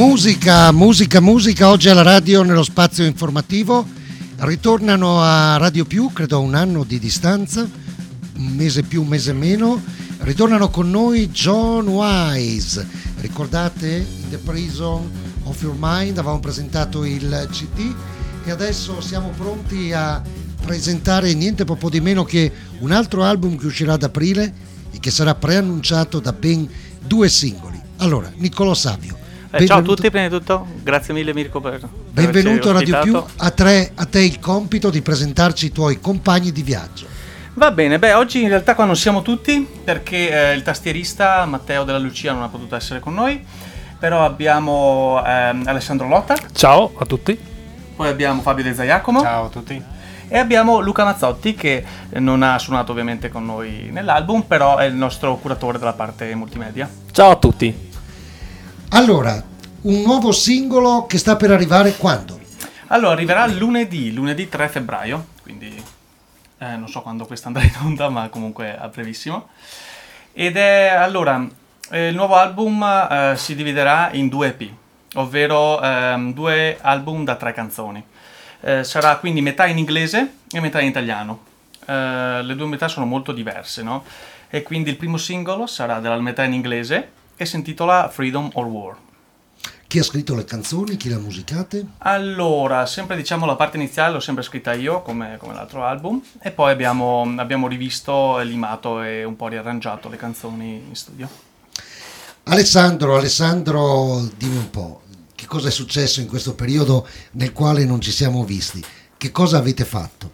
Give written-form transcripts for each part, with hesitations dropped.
Musica, oggi alla radio nello spazio informativo. Ritornano a Radio Più, credo a un anno di distanza, un mese più, un mese meno. Ritornano con noi John Wise. Ricordate In the Prison of Your Mind? Avevamo presentato il CD e adesso siamo pronti a presentare niente poco di meno che un altro album che uscirà ad aprile e che sarà preannunciato da ben 2 singoli. Allora, Niccolò Savio. Ciao a tutti, prima di tutto, grazie mille Mirko per benvenuto a Radio Più. ospitato. A te il compito di presentarci i tuoi compagni di viaggio. Va bene, oggi in realtà qua non siamo tutti perché il tastierista Matteo Della Lucia non ha potuto essere con noi, però abbiamo Alessandro Lotta. Ciao a tutti. Poi abbiamo Fabio De Zaiacomo. Ciao a tutti. E abbiamo Luca Mazzotti che non ha suonato ovviamente con noi nell'album, però è il nostro curatore della parte multimedia. Ciao a tutti. Allora, un nuovo singolo che sta per arrivare quando? Allora, arriverà lunedì 3 febbraio, quindi non so quando questa andrà in onda, ma comunque a brevissimo. Ed è, allora, il nuovo album si dividerà in 2 EP, ovvero 2 album da 3 canzoni. Sarà quindi metà in inglese e metà in italiano. Le 2 metà sono molto diverse, no? E quindi il primo singolo sarà della metà in inglese e si intitola Freedom or War. Chi ha scritto le canzoni? Chi le ha musicate? Allora, sempre diciamo la parte iniziale l'ho sempre scritta io, come l'altro album, e poi abbiamo rivisto, limato e un po' riarrangiato le canzoni in studio. Alessandro, dimmi un po', che cosa è successo in questo periodo nel quale non ci siamo visti? Che cosa avete fatto?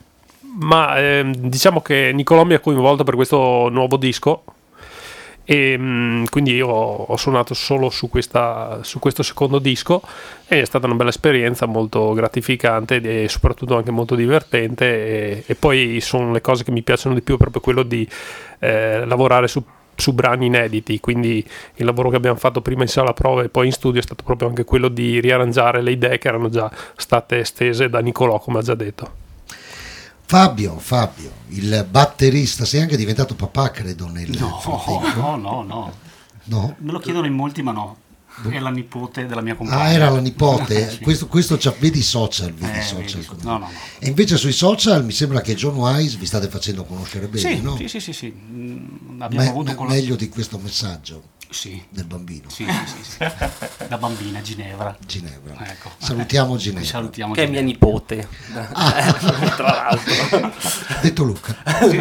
Ma diciamo che Niccolò mi ha coinvolto per questo nuovo disco e quindi io ho suonato solo su questo secondo disco e è stata una bella esperienza, molto gratificante e soprattutto anche molto divertente e poi sono le cose che mi piacciono di più, proprio quello di lavorare su brani inediti, quindi il lavoro che abbiamo fatto prima in sala prove e poi in studio è stato proprio anche quello di riarrangiare le idee che erano già state estese da Niccolò, come ha già detto. Fabio, il batterista, sei anche diventato papà, credo, No. No? Me lo chiedono in molti, ma no. È la nipote della mia compagna. Ah, era la nipote? Sì. Questo vedi i social. No. E invece sui social mi sembra che John Wise vi state facendo conoscere bene, Sì, no? sì. Abbiamo avuto meglio di questo messaggio del bambino. Sì. Da bambina, Ginevra. Ecco. Salutiamo Ginevra. Che è mia nipote. Tra l'altro. Detto Luca.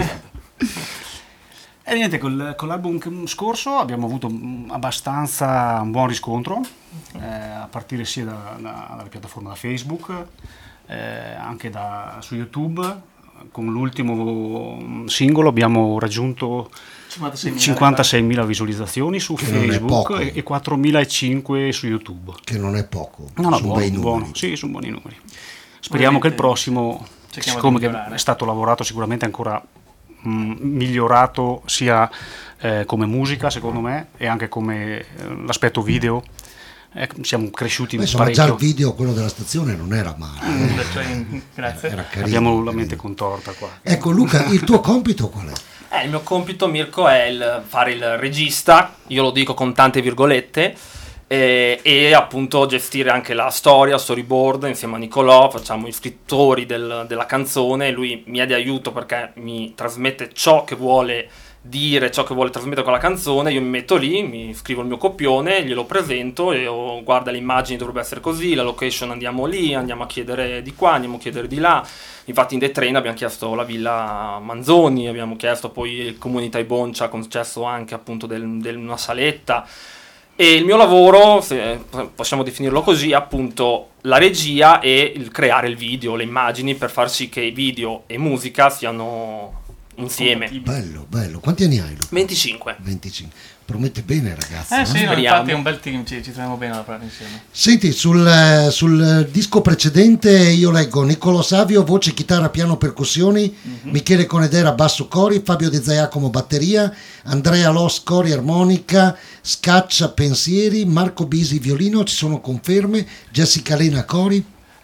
E niente, con l'album scorso abbiamo avuto abbastanza un buon riscontro, a partire sia dalla piattaforma da Facebook, anche su YouTube. Con l'ultimo singolo abbiamo raggiunto 56.000 visualizzazioni su Facebook e 4.500 su YouTube. Che non è poco, sono sono bei numeri. buono. Sì, sono buoni numeri. Speriamo che il prossimo, siccome che è stato lavorato sicuramente ancora migliorato sia come musica secondo me e anche come l'aspetto video, siamo cresciuti parecchio. Già il video, quello della stazione, non era male. Grazie. Era carino, abbiamo la mente contorta qua. Ecco Luca, il tuo compito qual è? Il mio compito, Mirko, è fare il regista, io lo dico con tante virgolette, e appunto gestire anche la storia, storyboard insieme a Niccolò. Facciamo gli scrittori della canzone, lui mi è di aiuto perché mi trasmette ciò che vuole dire, ciò che vuole trasmettere con la canzone. Io mi metto lì, mi scrivo il mio copione, glielo presento e guarda le immagini, dovrebbe essere così, la location andiamo lì, andiamo a chiedere di qua, andiamo a chiedere di là. Infatti in The Train abbiamo chiesto la villa Manzoni, abbiamo chiesto poi il Comunità Ibon, ci ha concesso anche appunto una saletta. E il mio lavoro, se possiamo definirlo così, è appunto la regia e il creare il video, le immagini, per far sì che video e musica siano insieme. Bello. Quanti anni hai, Luca? 25. Promette bene, ragazzi. Sì, no? infatti è un bel team, ci troviamo bene a lavorare insieme. Senti, sul disco precedente io leggo Niccolò Savio, voce, chitarra, piano, percussioni, Michele Conedera, basso, cori, Fabio De Zaiacomo, batteria, Andrea Los, cori, armonica, Scaccia, pensieri, Marco Bisi, violino. Ci sono conferme? Jessica Lena, cori?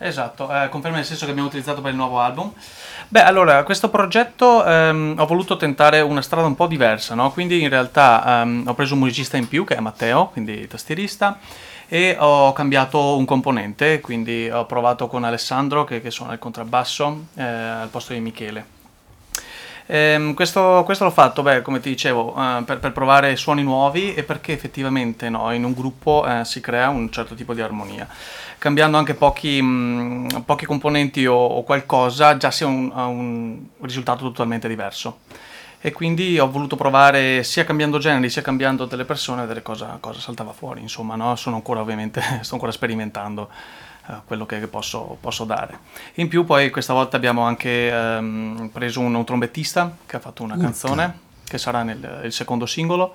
Esatto, conferma nel senso che abbiamo utilizzato per il nuovo album. Beh, allora, questo progetto ho voluto tentare una strada un po' diversa, no? Quindi in realtà ho preso un musicista in più, che è Matteo, quindi tastierista, e ho cambiato un componente, quindi ho provato con Alessandro, che suona il contrabbasso, al posto di Michele. Questo l'ho fatto, come ti dicevo, per provare suoni nuovi e perché effettivamente no, in un gruppo si crea un certo tipo di armonia. Cambiando anche pochi componenti o qualcosa, già si ha un risultato totalmente diverso. E quindi ho voluto provare sia cambiando generi, sia cambiando delle persone, vedere cosa saltava fuori. Insomma, no? Sto ancora sperimentando quello che posso dare. In più poi questa volta abbiamo anche preso un trombettista che ha fatto una canzone che sarà il secondo singolo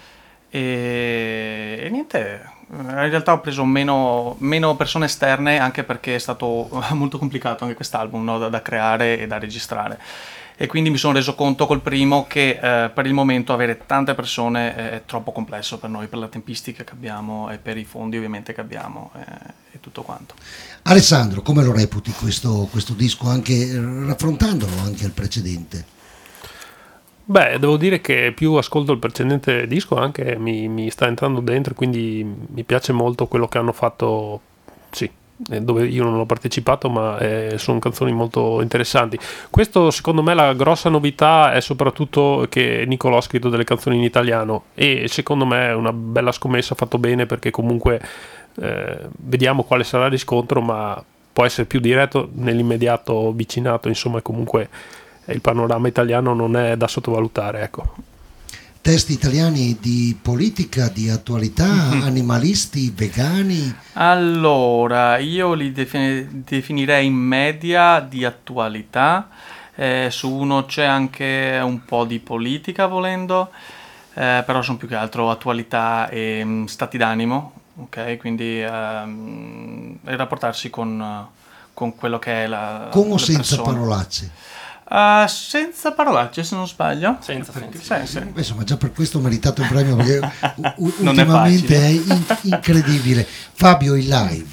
e niente, in realtà ho preso meno persone esterne, anche perché è stato molto complicato anche quest'album, no? da creare e da registrare, e quindi mi sono reso conto col primo che per il momento avere tante persone è troppo complesso per noi, per la tempistica che abbiamo e per i fondi ovviamente che abbiamo e tutto quanto. Alessandro, come lo reputi questo disco, anche raffrontandolo anche al precedente? Beh, devo dire che più ascolto il precedente disco anche mi sta entrando dentro, quindi mi piace molto quello che hanno fatto, sì, dove io non ho partecipato, ma sono canzoni molto interessanti. Questo, secondo me, la grossa novità è soprattutto che Nicolò ha scritto delle canzoni in italiano, e secondo me è una bella scommessa, fatto bene, perché comunque vediamo quale sarà il riscontro, ma può essere più diretto nell'immediato vicinato, insomma, comunque il panorama italiano non è da sottovalutare, ecco. Testi italiani di politica, di attualità, animalisti, vegani? Allora, io li definirei in media di attualità, su uno c'è anche un po' di politica volendo, però sono più che altro attualità e stati d'animo, ok? Quindi rapportarsi con quello che è la Con o senza persone. parolacce? Senza parolacce, se non sbaglio. Senza. Sì. Insomma, già per questo ho meritato il premio, perché Non è ultimamente facile. è incredibile. Fabio, il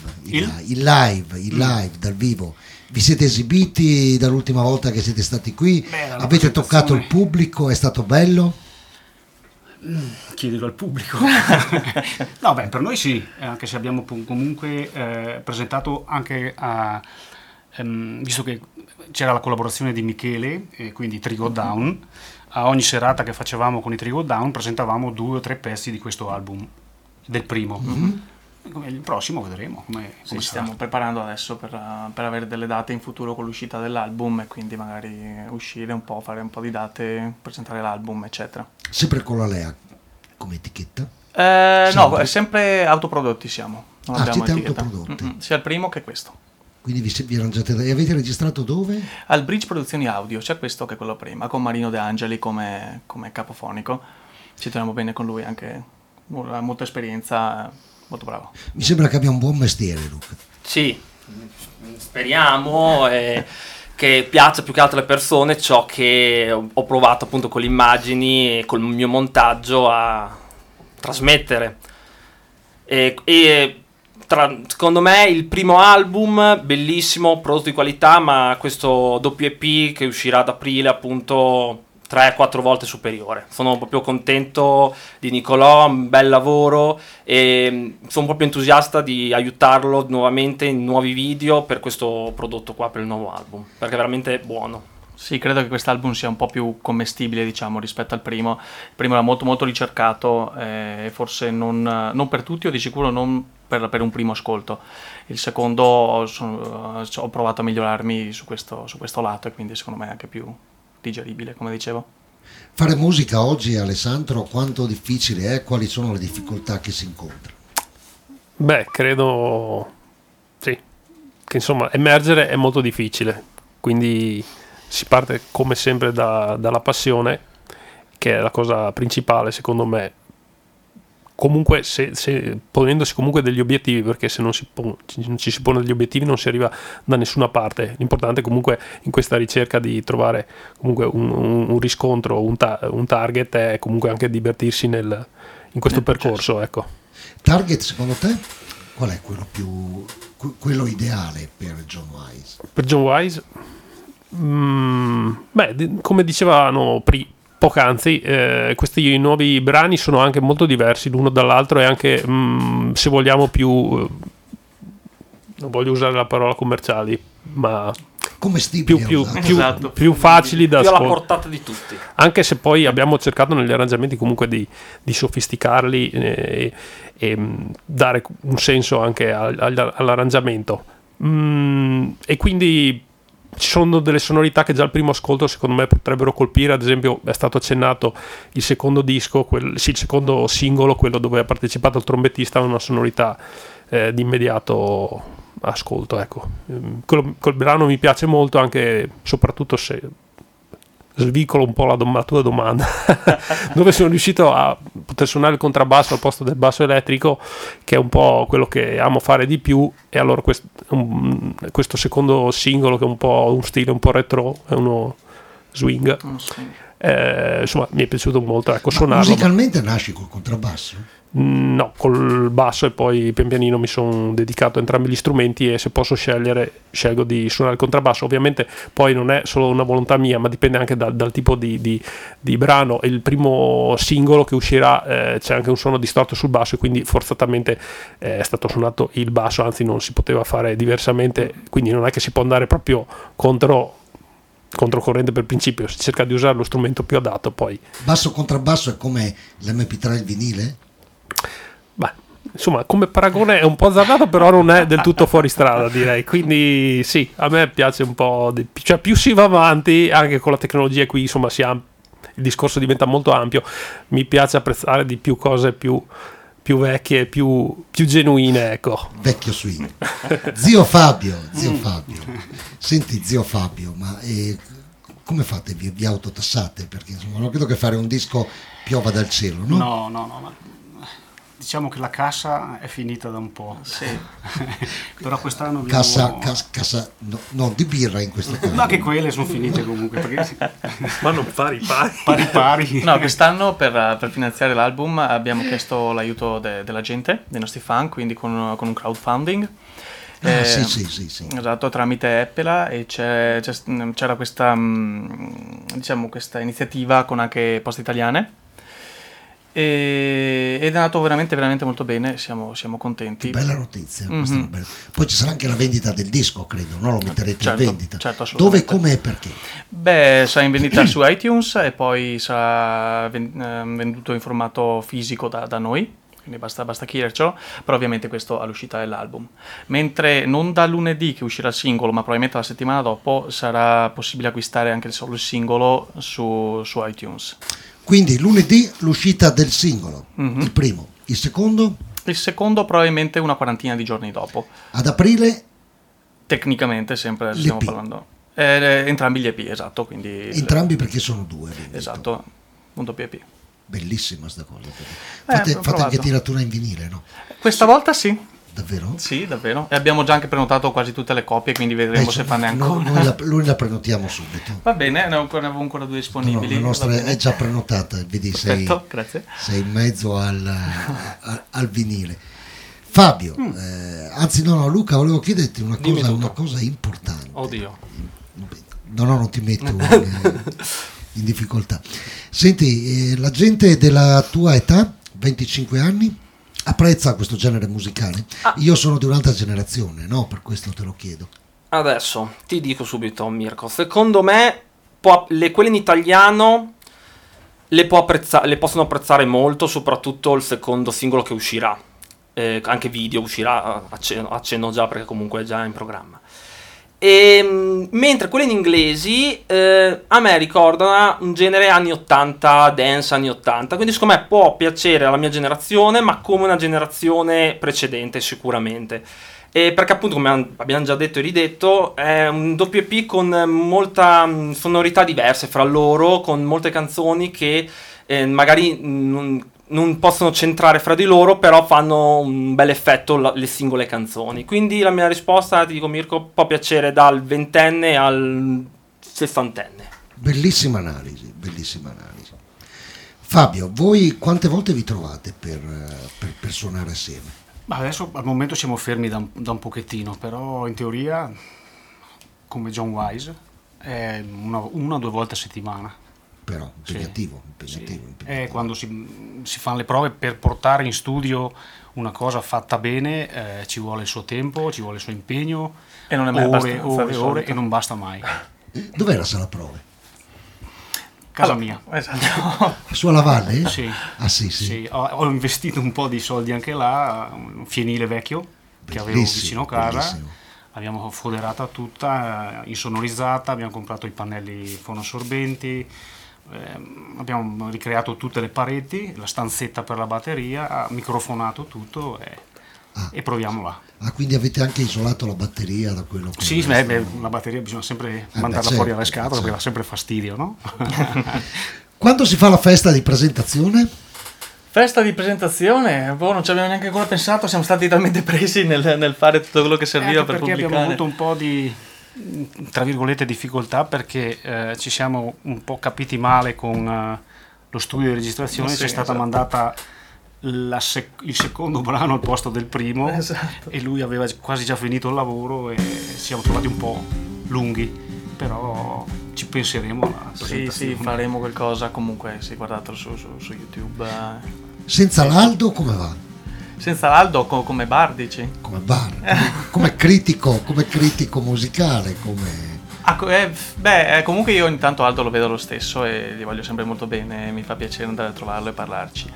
live dal vivo, vi siete esibiti dall'ultima volta che siete stati qui? Avete toccato il pubblico? È stato bello? Chiedilo al pubblico. No, beh, per noi sì, anche se abbiamo comunque presentato anche visto che c'era la collaborazione di Michele, quindi Trigo Down, a ogni serata che facevamo con i Trigo Down presentavamo 2 o 3 pezzi di questo album, del primo. Il prossimo vedremo come Sì, sarà. stiamo preparando adesso per avere delle date in futuro con l'uscita dell'album, e quindi magari uscire un po', fare un po' di date, presentare l'album, eccetera. Sempre con la Lea come etichetta? No, Sempre? è sempre autoprodotti siamo. Non abbiamo siete etichetta. autoprodotti. Sia il primo che questo. Quindi vi arrangiate, e avete registrato dove? Al Bridge Produzioni Audio, c'è questo che è quello prima, con Marino De Angeli come capofonico. Ci teniamo bene con lui, anche ha molta esperienza, molto bravo. Mi sembra che abbia un buon mestiere, Luca. Sì, speriamo che piaccia più che altro alle persone ciò che ho provato appunto con le immagini e col mio montaggio a trasmettere. Secondo me il primo album bellissimo, prodotto di qualità, ma questo doppio EP che uscirà ad aprile appunto 3-4 volte superiore. Sono proprio contento di Nicolò, un bel lavoro, e sono proprio entusiasta di aiutarlo nuovamente in nuovi video per questo prodotto qua, per il nuovo album, perché è veramente buono. Sì, credo che quest'album sia un po' più commestibile, diciamo, rispetto al primo. Il primo era molto molto ricercato, e forse non per tutti, o di sicuro non per un primo ascolto. Il secondo ho provato a migliorarmi su questo lato, e quindi secondo me è anche più digeribile, come dicevo. Fare musica oggi, Alessandro, quanto difficile è? Quali sono le difficoltà che si incontrano? Beh, credo sì, che insomma emergere è molto difficile, quindi si parte come sempre dalla passione, che è la cosa principale secondo me. Comunque se ponendosi comunque degli obiettivi, perché se non ci si pone degli obiettivi non si arriva da nessuna parte. L'importante comunque in questa ricerca di trovare comunque un riscontro, un target, è comunque anche divertirsi in questo percorso, ecco. Target, secondo te, qual è quello più quello ideale per John Wise? Per John Wise? Come dicevano poc'anzi, questi nuovi brani sono anche molto diversi l'uno dall'altro e anche, se vogliamo, più... non voglio usare la parola commerciali, ma... Esatto. più facili da più alla ascoltare, portata di tutti, anche se poi abbiamo cercato negli arrangiamenti comunque di sofisticarli e dare un senso anche all'arrangiamento, e quindi ci sono delle sonorità che già al primo ascolto secondo me potrebbero colpire. Ad esempio è stato accennato il secondo disco, il secondo singolo, quello dove ha partecipato il trombettista, ha una sonorità di immediato ascolto, ecco. Col brano mi piace molto, anche soprattutto se svicolo un po' la tua domanda dove sono riuscito a poter suonare il contrabbasso al posto del basso elettrico, che è un po' quello che amo fare di più, e allora questo secondo singolo, che è un po' un stile un po' retro, è uno swing, insomma mi è piaciuto molto, ecco, suonarlo. Musicalmente nasci col contrabbasso? No, col basso, e poi pian pianino mi sono dedicato a entrambi gli strumenti, e se posso scegliere scelgo di suonare il contrabbasso. Ovviamente poi non è solo una volontà mia, ma dipende anche dal tipo di brano. Il primo singolo che uscirà c'è anche un suono distorto sul basso, e quindi forzatamente è stato suonato il basso, anzi non si poteva fare diversamente, quindi non è che si può andare proprio controcorrente per principio, si cerca di usare lo strumento più adatto. Poi basso contrabbasso è come l'MP3 e il vinile? Beh, insomma, come paragone è un po' azzardato, però non è del tutto fuori strada, direi. Quindi sì, a me piace un po' cioè più si va avanti anche con la tecnologia, qui insomma il discorso diventa molto ampio. Mi piace apprezzare di più cose più vecchie, più genuine, ecco. Vecchio swing. Zio Fabio. Senti, zio Fabio, ma come fate? Vi autotassate? Perché insomma non credo che fare un disco piova dal cielo, no? No. Diciamo che la cassa è finita da un po'. Sì. Però quest'anno abbiamo... Cassa no, di birra in questo caso. Ma anche quelle sono finite comunque. Ma non pari. Pari. No, quest'anno per finanziare l'album abbiamo chiesto l'aiuto della gente, dei nostri fan, quindi con un crowdfunding. Sì. Esatto, tramite Appela, e c'era questa iniziativa con anche Poste Italiane, ed è andato veramente molto bene, siamo contenti. Che bella notizia. Poi ci sarà anche la vendita del disco, credo, no? Lo metterete in vendita. Certo, dove, assolutamente. come e perché? Beh, sarà in vendita su iTunes, e poi sarà venduto in formato fisico da noi, quindi basta chiedercelo, però ovviamente questo all'uscita dell'album. Mentre non da lunedì che uscirà il singolo, ma probabilmente la settimana dopo, sarà possibile acquistare anche solo il singolo su iTunes. Quindi lunedì l'uscita del singolo, il primo. Il secondo? Il secondo probabilmente una quarantina di giorni dopo. Ad aprile? Tecnicamente sempre l'EP. stiamo parlando. Entrambi gli EP, esatto. Quindi Entrambi perché sono due. esatto, punto .pp. Bellissima sta cosa. Fate anche tiratura in vinile, no? Questa volta sì. Davvero? Sì, davvero. E abbiamo già anche prenotato quasi tutte le copie, quindi vedremo se fanno ancora. Noi la prenotiamo subito. Va bene, ne avevo ancora due disponibili. No, la nostra è già prenotata, vedi, grazie. Sei in mezzo al vinile. Fabio, anzi no, Luca, volevo chiederti una cosa importante. Oddio. No, non ti metto in difficoltà. Senti, la gente della tua età, 25 anni, apprezza questo genere musicale? Io sono di un'altra generazione, no? Per questo te lo chiedo. Adesso ti dico subito, Mirko, secondo me quelle in italiano le possono apprezzare molto, soprattutto il secondo singolo che uscirà, anche video uscirà, accenno già perché comunque è già in programma. Mentre quelle in inglesi a me ricordano un genere anni 80, dance anni 80, quindi secondo me può piacere alla mia generazione, ma come una generazione precedente sicuramente, perché appunto, come abbiamo già detto e ridetto, è un doppio EP con molta sonorità diverse fra loro, con molte canzoni che magari non possono centrare fra di loro, però fanno un bel effetto le singole canzoni. Quindi la mia risposta, ti dico Mirko, può piacere dal ventenne al sessantenne. Bellissima analisi. Fabio, voi quante volte vi trovate per suonare assieme? Ma adesso al momento siamo fermi da un pochettino, però in teoria, come John Wise, è una o due volte a settimana. Però impegnativo. È quando si fanno le prove per portare in studio una cosa fatta bene, ci vuole il suo tempo, ci vuole il suo impegno, E non è mai abbastanza di ore solito. e non basta mai. Dov'è la sala prove? Casa mia. Esatto. Su alla Valle? Sì. Ah sì. Sì, ho investito un po' di soldi anche là, un fienile vecchio che avevo Bellissimo, vicino a casa, bellissimo. l'abbiamo foderata tutta, insonorizzata, abbiamo comprato i pannelli fonoassorbenti, abbiamo ricreato tutte le pareti, la stanzetta per la batteria, microfonato tutto e proviamo là. Ah, quindi avete anche isolato la batteria da quello che... Sì, la batteria bisogna sempre mandarla certo, fuori alle scatole certo. perché dà sempre fastidio, no? Quando si fa la festa di presentazione? Festa di presentazione, non ci abbiamo neanche ancora pensato, siamo stati talmente presi nel fare tutto quello che serviva Anche per perché pubblicare. abbiamo avuto un po' di, tra virgolette, difficoltà perché ci siamo un po' capiti male con lo studio di registrazione, Sì, ci è stata esatto. mandata il secondo brano al posto del primo, Esatto. e lui aveva quasi già finito il lavoro e ci siamo trovati un po' lunghi, però ci penseremo alla Sì, presentazione. faremo qualcosa, comunque sì, guardatelo su YouTube. Senza l'Aldo come va? Senza l'Aldo come bar, dici? Come bar? Come critico musicale, come... Comunque io ogni tanto Aldo lo vedo lo stesso e gli voglio sempre molto bene, mi fa piacere andare a trovarlo e parlarci.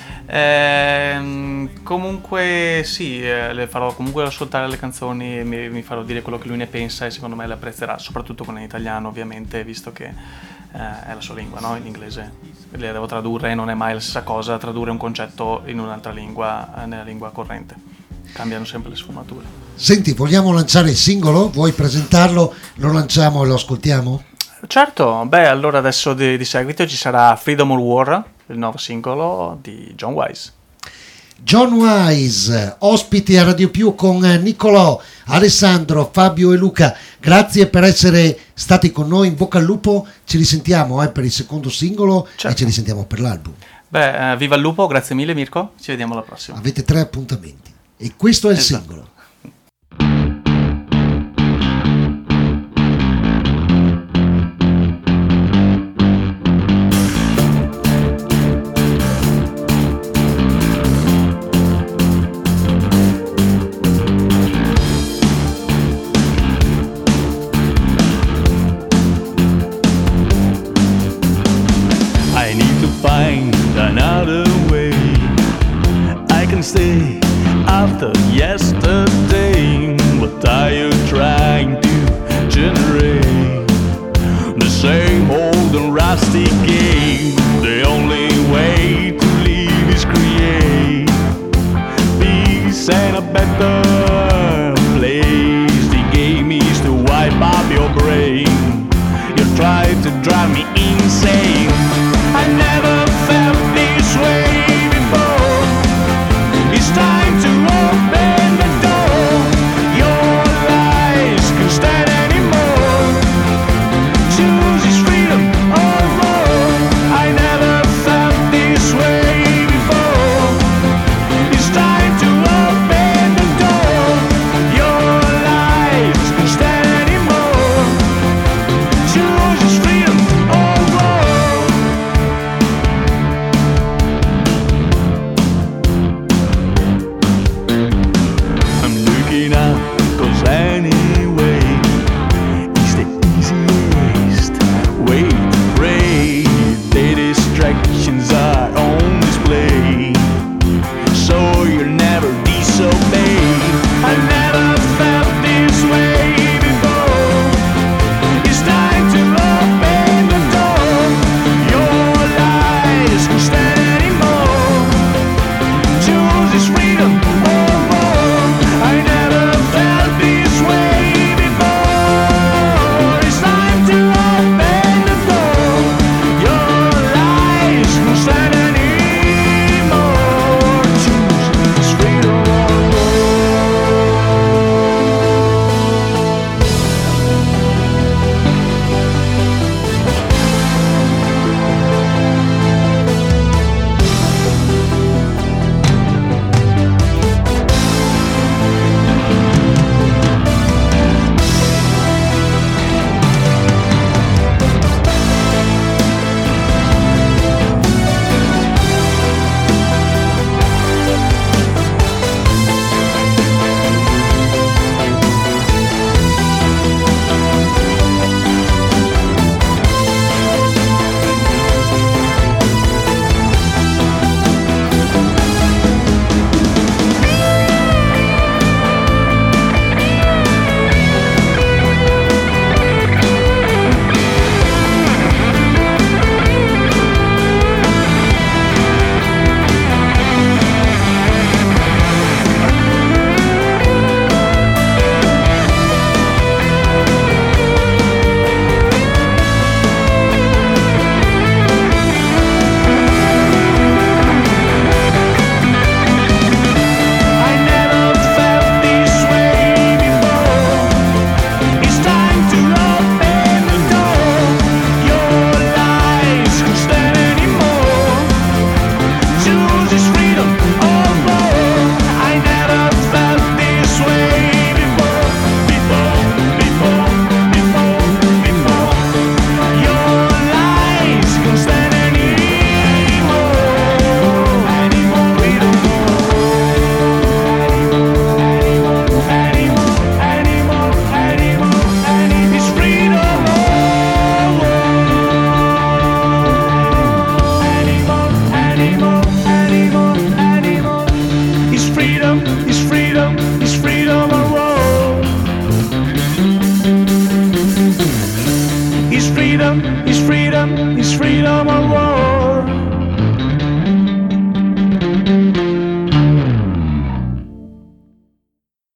Comunque sì, le farò comunque ascoltare le canzoni e mi farò dire quello che lui ne pensa e secondo me le apprezzerà, soprattutto quelle in italiano ovviamente, visto che è la sua lingua, no? In inglese le devo tradurre e non è mai la stessa cosa tradurre un concetto in un'altra lingua, nella lingua corrente, cambiano sempre le sfumature. Senti, vogliamo lanciare il singolo? Vuoi presentarlo? Lo lanciamo e lo ascoltiamo? Certo, allora adesso di seguito ci sarà Freedom or War, il nuovo singolo di John Wise. John Wise, ospiti a Radio Più con Nicolò, Alessandro, Fabio e Luca. Grazie per essere stati con noi, in bocca al lupo. Ci risentiamo per il secondo singolo. Certo. E ci risentiamo per l'album. Viva il lupo, grazie mille Mirko, ci vediamo alla prossima. Avete 3 appuntamenti e questo è il Esatto. singolo. I need to find another way I can stay after yesterday. But are you trying to generate the same old and rusty game?